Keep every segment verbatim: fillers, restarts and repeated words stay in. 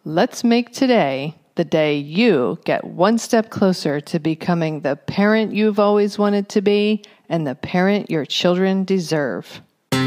Let's make today the day you get one step closer to becoming the parent you've always wanted to be and the parent your children deserve.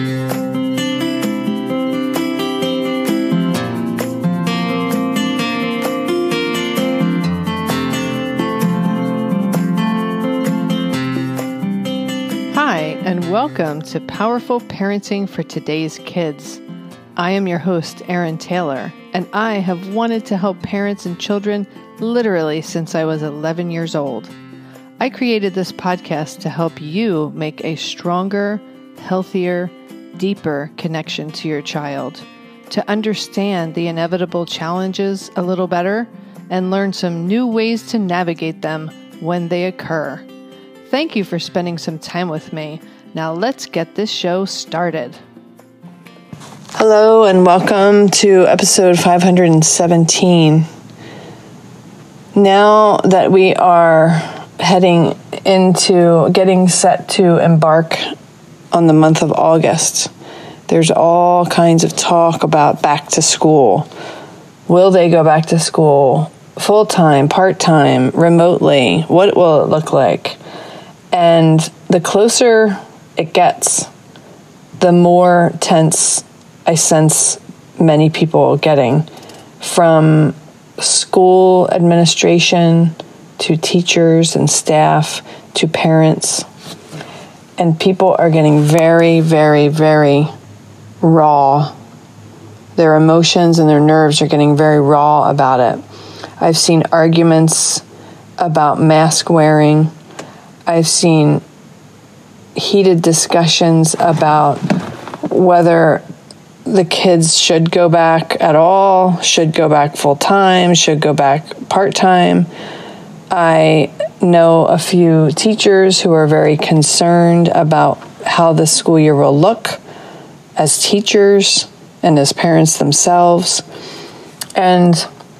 Hi, and welcome to Powerful Parenting for Today's Kids. I am your host, Erin Taylor, and I have wanted to help parents and children literally since I was eleven years old. I created this podcast to help you make a stronger, healthier, deeper connection to your child, to understand the inevitable challenges a little better, and learn some new ways to navigate them when they occur. Thank you for spending some time with me. Now let's get this show started. Hello and welcome to episode five hundred seventeen. Now that we are heading into getting set to embark on the month of August, there's all kinds of talk about back to school. Will they go back to school full-time, part-time, remotely? What will it look like? And the closer it gets, the more tense I sense many people getting, from school administration to teachers and staff to parents. And people are getting very, very, very raw. Their emotions and their nerves are getting very raw about it. I've seen arguments about mask wearing. I've seen heated discussions about whether the kids should go back at all, should go back full-time, should go back part-time. I know a few teachers who are very concerned about how the school year will look as teachers and as parents themselves. And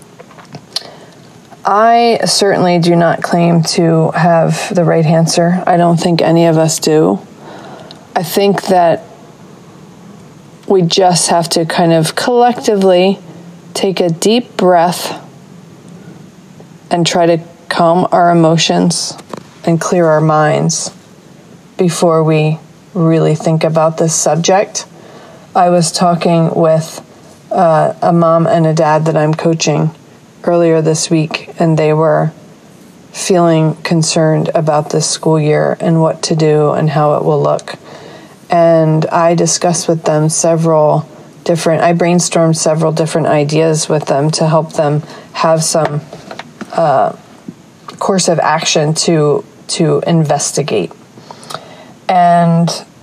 I certainly do not claim to have the right answer. I don't think any of us do. I think that we just have to kind of collectively take a deep breath and try to calm our emotions and clear our minds before we really think about this subject. I was talking with uh, a mom and a dad that I'm coaching earlier this week, and they were feeling concerned about this school year and what to do and how it will look. And I discussed with them several different, I brainstormed several different ideas with them to help them have some uh, course of action to to investigate. And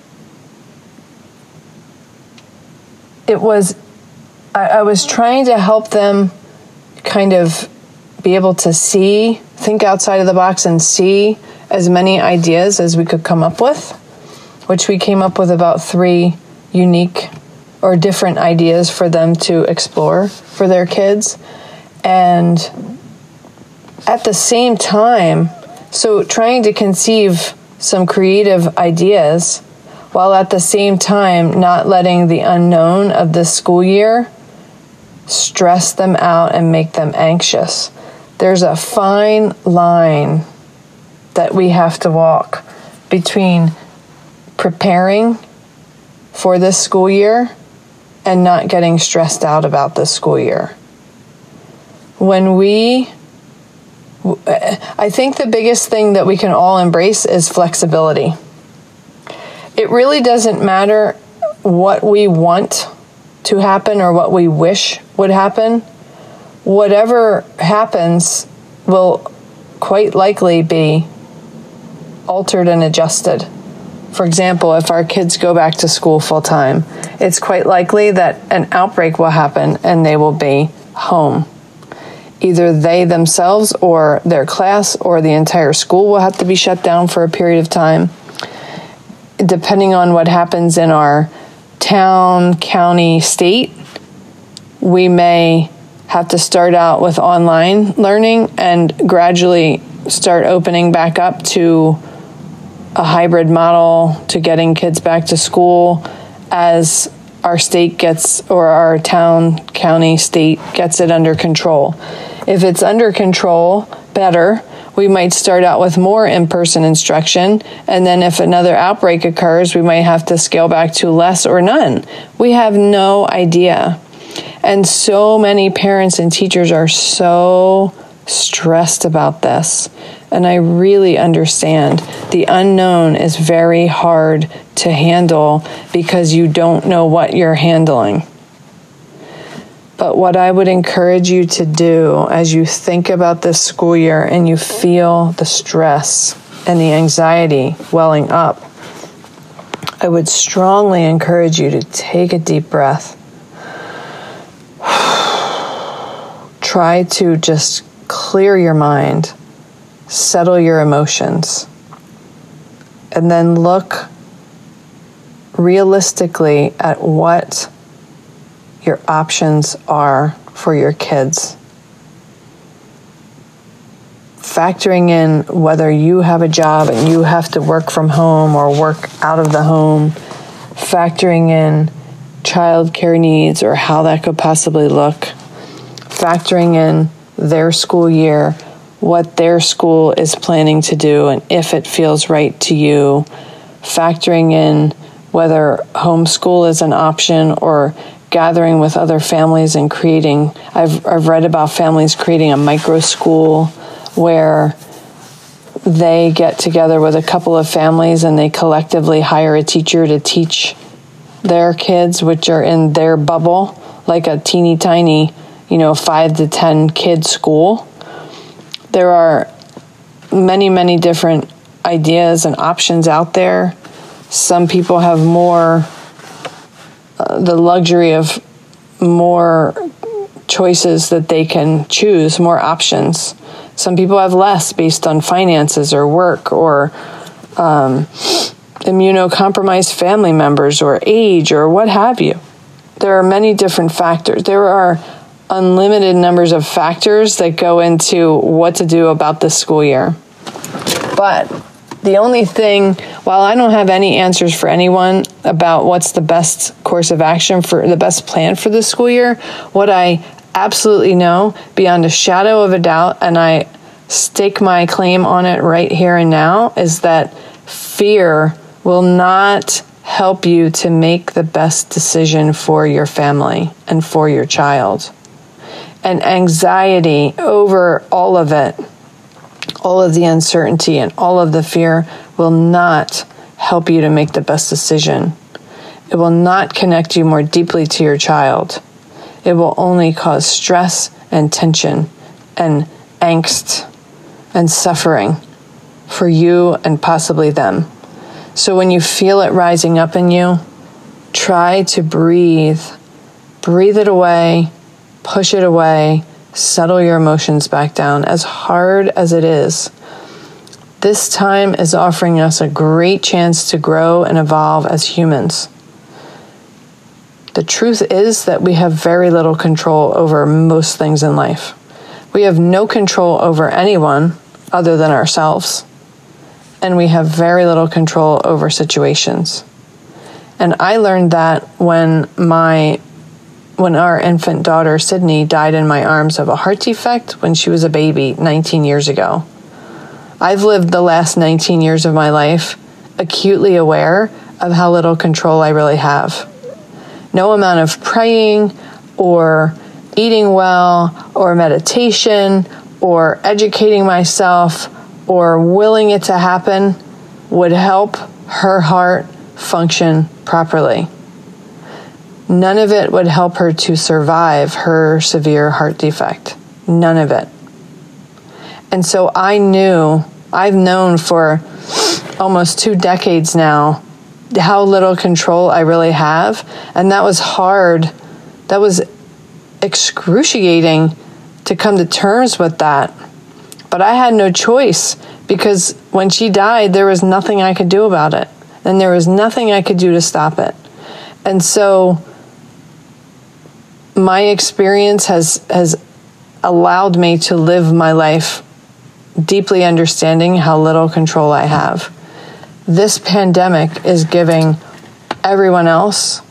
it was, I, I was trying to help them kind of be able to see, think outside of the box and see as many ideas as we could come up with, which we came up with about three unique or different ideas for them to explore for their kids. And at the same time, so trying to conceive some creative ideas while at the same time not letting the unknown of this school year stress them out and make them anxious. There's a fine line that we have to walk between preparing for this school year and not getting stressed out about this school year. When we, I think the biggest thing that we can all embrace is flexibility. It really doesn't matter what we want to happen or what we wish would happen. Whatever happens will quite likely be altered and adjusted. For example, if our kids go back to school full-time, it's quite likely that an outbreak will happen and they will be home. Either they themselves or their class or the entire school will have to be shut down for a period of time. Depending on what happens in our town, county, state, we may have to start out with online learning and gradually start opening back up to a hybrid model to getting kids back to school as our state gets, or our town, county, state gets it under control. If it's under control, better. We might start out with more in-person instruction, and then if another outbreak occurs, we might have to scale back to less or none. We have no idea. And so many parents and teachers are so stressed about this. And I really understand. The unknown is very hard to handle because you don't know what you're handling. But what I would encourage you to do as you think about this school year and you feel the stress and the anxiety welling up, I would strongly encourage you to take a deep breath. Try to just clear your mind, settle your emotions, and then look realistically at what your options are for your kids. Factoring in whether you have a job and you have to work from home or work out of the home, factoring in childcare needs or how that could possibly look, factoring in their school year, what their school is planning to do and if it feels right to you, factoring in whether homeschool is an option or gathering with other families and creating, I've, I've read about families creating a micro school where they get together with a couple of families and they collectively hire a teacher to teach their kids, which are in their bubble, like a teeny tiny, you know, five to ten kid school. There are many, many different ideas and options out there. Some people have more Uh, the luxury of more choices that they can choose, more options. Some people have less based on finances or work or um, immunocompromised family members or age or what have you. There are many different factors. There are unlimited numbers of factors that go into what to do about this school year. But the only thing, while I don't have any answers for anyone about what's the best course of action for the best plan for this school year, what I absolutely know beyond a shadow of a doubt, and I stake my claim on it right here and now, is that fear will not help you to make the best decision for your family and for your child. And anxiety over all of it, all of the uncertainty and all of the fear will not help you to make the best decision. It will not connect you more deeply to your child. It will only cause stress and tension and angst and suffering for you and possibly them. So when you feel it rising up in you, try to breathe. Breathe it away, push it away, settle your emotions back down, as hard as it is. This time is offering us a great chance to grow and evolve as humans. The truth is that we have very little control over most things in life. We have no control over anyone other than ourselves. And we have very little control over situations. And I learned that when my when our infant daughter, Sydney, died in my arms of a heart defect when she was a baby nineteen years ago. I've lived the last nineteen years of my life acutely aware of how little control I really have. No amount of praying or eating well or meditation or educating myself or willing it to happen would help her heart function properly. None of it would help her to survive her severe heart defect. None of it. And so I knew, I've known for almost two decades now how little control I really have. And that was hard. That was excruciating to come to terms with that. But I had no choice because when she died, there was nothing I could do about it. And there was nothing I could do to stop it. And so my experience has has allowed me to live my life deeply understanding how little control I have. This pandemic is giving everyone else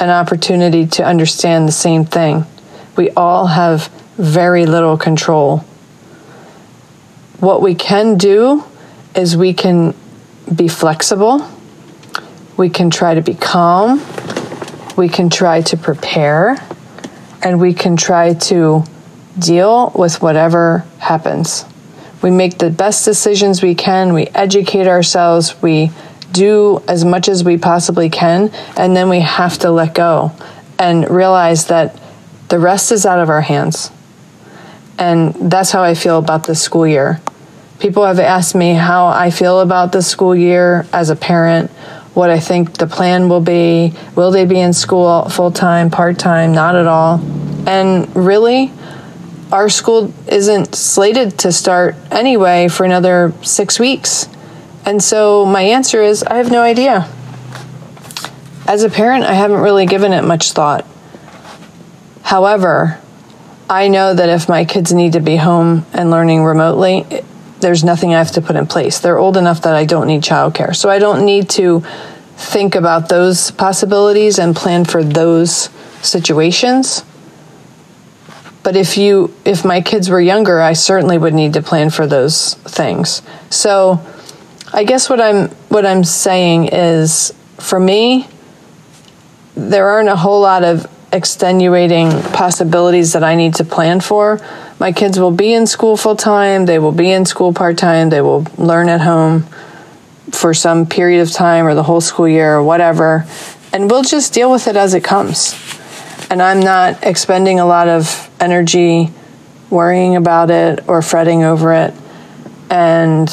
an opportunity to understand the same thing. We all have very little control. What we can do is we can be flexible. We can try to be calm. We can try to prepare. And we can try to deal with whatever happens. We make the best decisions we can. We educate ourselves. We do as much as we possibly can. And then we have to let go and realize that the rest is out of our hands. And that's how I feel about this school year. People have asked me how I feel about this school year as a parent, what I think the plan will be. Will they be in school full-time, part-time, not at all? And really, our school isn't slated to start anyway for another six weeks. And so my answer is, I have no idea. As a parent, I haven't really given it much thought. However, I know that if my kids need to be home and learning remotely, there's nothing I have to put in place. They're old enough that I don't need childcare. So I don't need to think about those possibilities and plan for those situations. But if you, if my kids were younger, I certainly would need to plan for those things. So I guess what I'm, what I'm saying is, for me, there aren't a whole lot of extenuating possibilities that I need to plan for. My kids will be in school full time. They will be in school part time. They will learn at home for some period of time or the whole school year or whatever. And we'll just deal with it as it comes. And I'm not expending a lot of energy worrying about it or fretting over it. And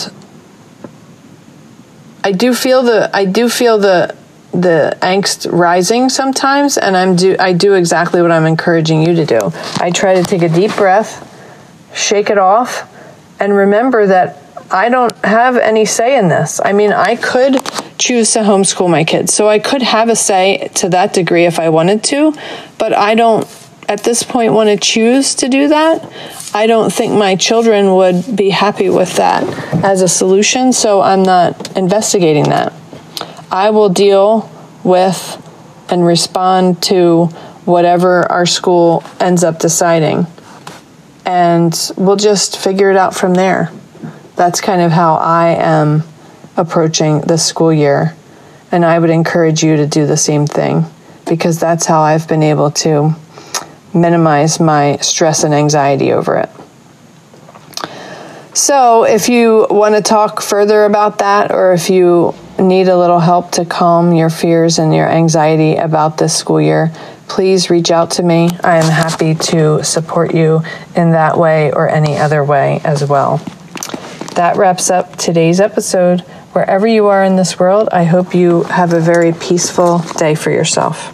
I do feel the, I do feel the, the angst rising sometimes, and I'm do I do exactly what I'm encouraging you to do. I try to take a deep breath, shake it off, and remember that I don't have any say in this. I mean, I could choose to homeschool my kids, so I could have a say to that degree if I wanted to, but I don't, at this point, want to choose to do that. I don't think my children would be happy with that as a solution, so I'm not investigating that. I will deal with and respond to whatever our school ends up deciding. And we'll just figure it out from there. That's kind of how I am approaching this school year. And I would encourage you to do the same thing, because that's how I've been able to minimize my stress and anxiety over it. So if you want to talk further about that, or if you need a little help to calm your fears and your anxiety about this school year, please reach out to me. I am happy to support you in that way or any other way as well. That wraps up today's episode. Wherever you are in this world, I hope you have a very peaceful day for yourself.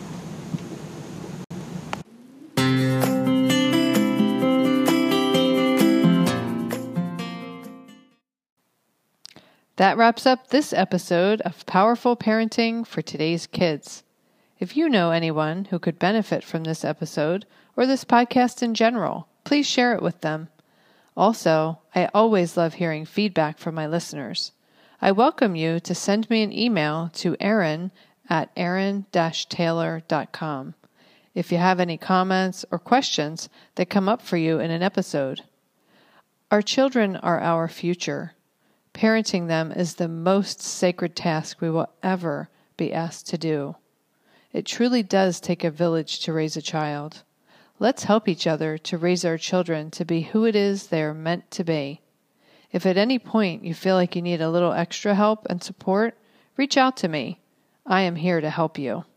That wraps up this episode of Powerful Parenting for Today's Kids. If you know anyone who could benefit from this episode or this podcast in general, please share it with them. Also, I always love hearing feedback from my listeners. I welcome you to send me an email to Erin at erin dash taylor dot com if you have any comments or questions that come up for you in an episode. Our children are our future. Parenting them is the most sacred task we will ever be asked to do. It truly does take a village to raise a child. Let's help each other to raise our children to be who it is they are meant to be. If at any point you feel like you need a little extra help and support, reach out to me. I am here to help you.